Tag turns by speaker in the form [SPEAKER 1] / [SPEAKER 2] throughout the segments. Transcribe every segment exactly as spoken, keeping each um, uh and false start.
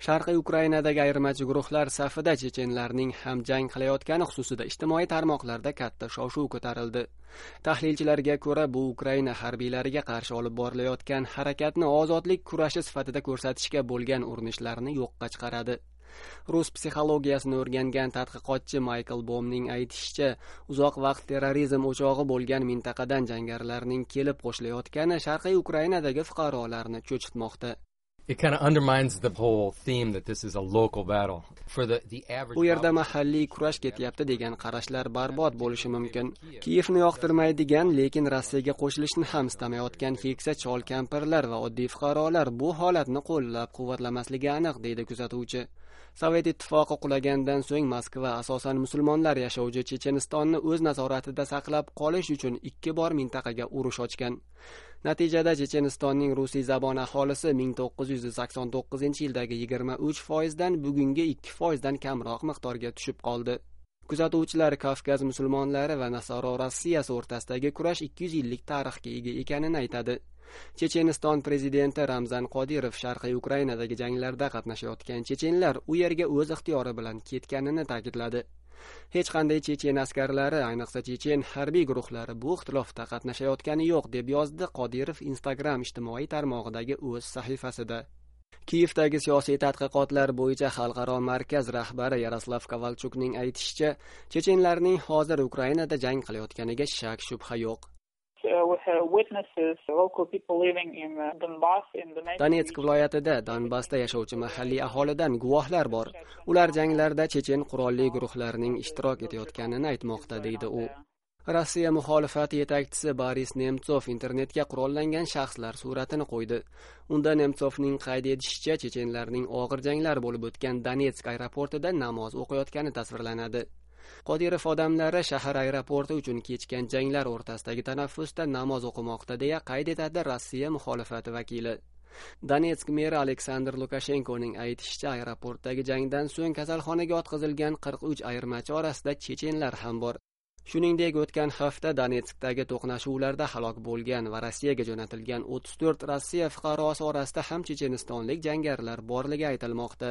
[SPEAKER 1] Sharqiy Ukrainadagi ayirmachi guruhlar safida chechenlarning ham jang qilayotgani xususida ijtimoiy tarmoqlarda katta shov-shuv ko'tarildi. Tahlilchilarga ko'ra, bu Ukraina harbiylariga qarshi olib borilayotgan harakatni ozodlik kurashi sifatida ko'rsatishga bo'lgan urinishlarni yo'qqa chiqaradi. Rus psixologiyasini o'rgangan tadqiqotchi Michael Bohmning aytishicha, uzoq vaqt terrorizm o'chog'i bo'lgan mintaqadan jangarilarning kelib qo'shilayotgani Sharqiy Ukrainadagi fuqarolarni cho'chitmoqda.
[SPEAKER 2] It kind of undermines the whole theme that this is a local battle. For the, the average...
[SPEAKER 1] Bu yerda mahalliy kurash ketyapti degan qarashlar barbod bo'lishi mumkin. Kiyevni yoqtirmaydigan, lekin Rossiyaga qo'shilishni ham istamayotgan keksa chol-kampirlar va oddiy fuqarolar bu holatni qo'llab-quvvatlamasligi aniq, deydi kuzatuvchi. Sovet ittifoqi qulagandan so'ng Moskva asosan musulmonlar yashovchi Chechenistonni o'z nazoratida saqlab qolish uchun ikki bor mintaqaga urush ochgan. Natijada Chechenistonning rusiy zabon aholisi ming to'qqiz yuz sakson to'qqizinchi yildagi yigirma uch foizdan bugungi ikki foizdan kamroq miqdorga tushib qoldi. Kuzatuvchilar Kavkaz musulmonlari va Nasoro Rossiyasi o'rtasidagi kurash ikki yuz yillik tarixga ega ekanini aytadi. Checheniston prezidenti Ramzan Qodirov Sharqiy Ukrainadagi janglarda qatnashayotgan chechenlar u yerga o'z ixtiyori bilan ketganini ta'kidladi. Hech qanday chechen askarlari, ayniqsa chechen harbiy guruhlari bu ixtilofda qatnashayotgani yo'q, deb yozdi Qodirov Instagram ijtimoiy tarmog'idagi o'z sahifasida. Kiyevdagi siyosiy tadqiqotlar bo'yicha xalqaro markaz rahbari Yaroslav Kovalchukning aytishicha, chechenlarning hozir Ukrainada jang qilayotganiga shak shubha yo'q. Donetsk viloyatida Donbassda yashovchi mahalliy aholidan guvohlar bor. Ular janglarda chechen qurolli guruhlarining ishtirok etayotganini aytmoqda, deydi u. Rossiya muxolifati yetakchisi Boris Nemtsov internetga qurollangan shaxslar suratini qo'ydi. Unda Nemtsovning qayd etishicha, chechenlarning og'ir janglar bo'lib o'tgan Donetsk aeroportida namoz o'qiyotgani tasvirlanadi. Qodirov odamlari shahar aeroporti uchun kechgan janglar o'rtasidagi tanaffusda namoz o'qimoqda, deya qayd etadi Rossiya muxolifati vakili. Donetsk meri Aleksandr Lukashenkoning aytishicha, aeroportdagi jangdan so'ng kasalxonaga yotqizilgan qirq uch ayirmachi orasida chechenlar ham bor. Shuningdek, o'tgan hafta Donetskdagi to'qnashuvlarda halok bo'lgan va Rossiyaga jo'natilgan o'ttiz to'rt Rossiya fuqarosi orasida ham chechenistonlik jangarilar borligi aytilmoqda.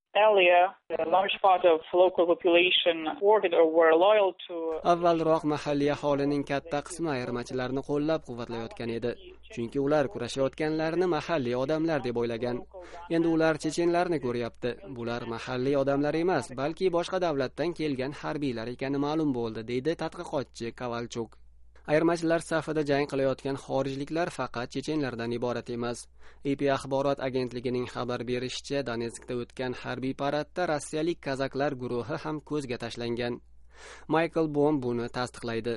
[SPEAKER 1] Avvalroq mahalliy aholining katta qismi ayirmachilarni qo'llab-quvvatlayotgan edi, chunki ular kurashayotganlarni mahalliy odamlar deb o'ylagan. Endi ular chechenlarni ko'ryapti. Bular mahalliy odamlar emas, balki boshqa davlatdan kelgan harbiylar ekani ma'lum bo'ldi, deydi tadqiqotchi Kovalchuk. Ayirmachilar safida jang qilayotgan xorijliklar faqat chechenlardan iborat emas. A P axborot agentligining xabar berishicha, Donetskda o'tgan harbiy paradda rossiyalik kazaklar guruhi ham ko'zga tashlangan. Michael Bohm buni tasdiqlaydi.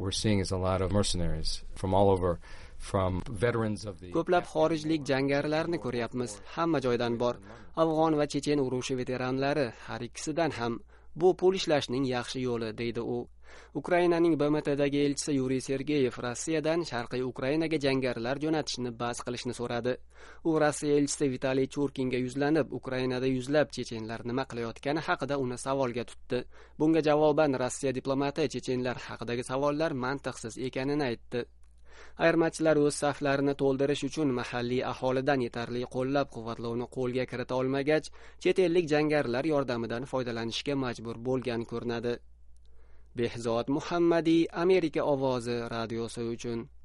[SPEAKER 1] Ko'plab xorijlik jangarilarni ko'ryapmiz. Hamma joydan bor. Afg'on va chechen urushi veteranlari, har ikkisidan ham. Bu pul ishlashning yaxshi yo'li, deydi u. Ukrainaning B M Tdagi elchisi Yuriy Sergeyev Rossiyadan Sharqiy Ukrainaga jangarilar jo'natishni bas qilishni so'radi. U Rossiya elchisi Vitaliy Churkinga yuzlanib, Ukrainada yuzlab chechenlar nima qilayotgani haqida uni savolga tutdi. Bunga javoban Rossiya diplomati chechenlar haqidagi savollar mantiqsiz ekanini aytdi. Ayirmachilar o'z saflarini to'ldirish uchun mahalliy aholidan yetarli qo'llab-quvvatlovni qo'lga kirita olmagach, chet ellik jangarilar yordamidan foydalanishga majbur bo'lgan ko'rinadi. Behzod Muhammadiy, Amerika ovozi radiosi uchun.